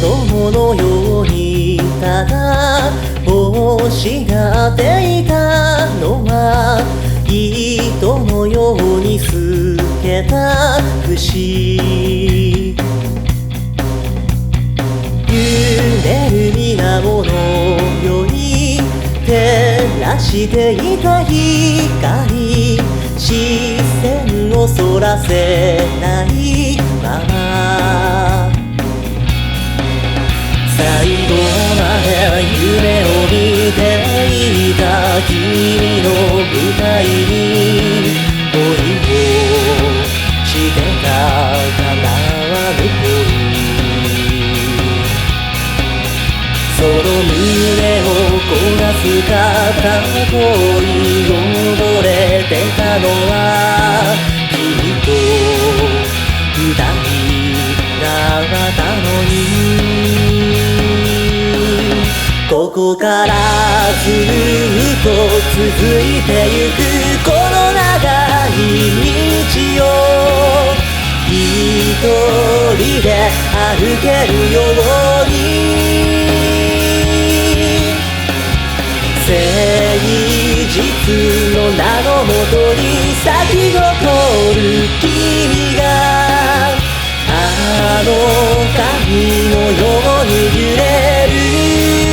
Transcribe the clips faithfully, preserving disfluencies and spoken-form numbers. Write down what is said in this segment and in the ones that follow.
供のようにただ欲しがっていたのは糸のように透けた節揺れる水面のよい照らしていた光視線をそらせないまま最後まで夢を見ていた君の舞台に恋をしてた叶わぬ恋その胸を焦がす片恋溺れてたのは君と二人だったのにここからずっと続いてゆくこの長い道を一人で歩けるように誠実の名のもとに咲き誇る君があの髪のように揺れる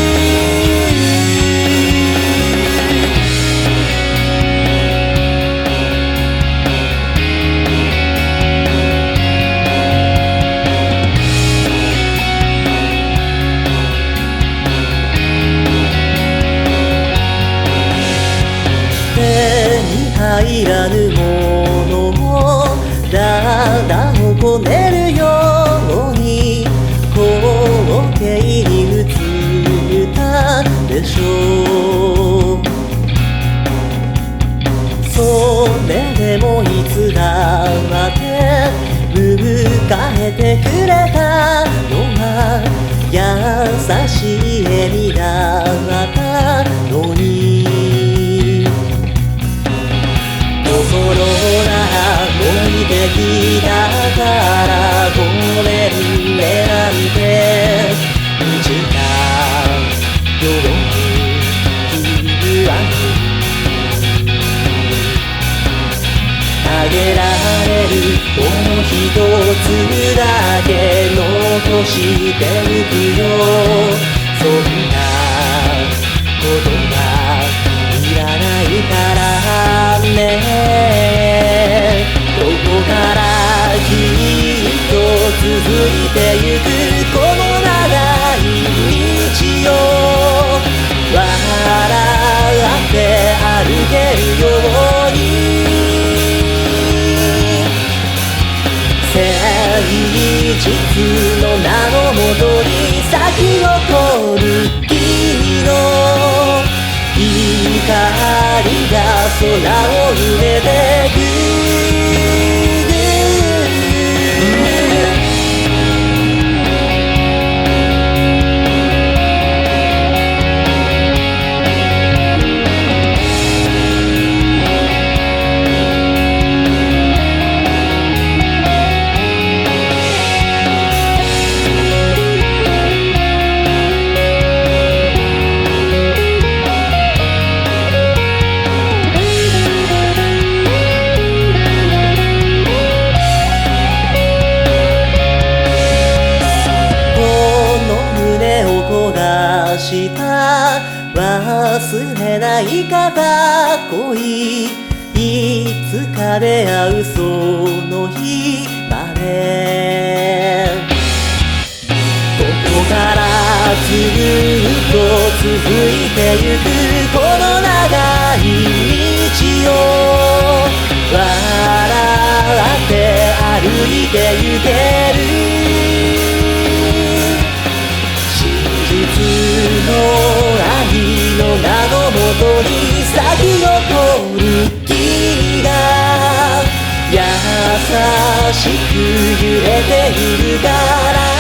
入らぬものをだだをこねるように光景に映ったでしょうそれでもいつだって迎えてくれたのは優しい笑みだったのに心なら置いてきたからごめんねなんて満ちたように言わぬあげられるもの一つだけ残してゆくよそんなことはいらないからねどこからきっと続いてゆくこの長い道を笑って歩けるように誠実の名のもとに咲き誇る君の光が空を埋めてくした忘れない片恋いつか出会うその日までここからずっと続いてゆくこの長い道を笑って歩いてゆけるの愛の名のもとに咲き誇る君が優しく揺れているから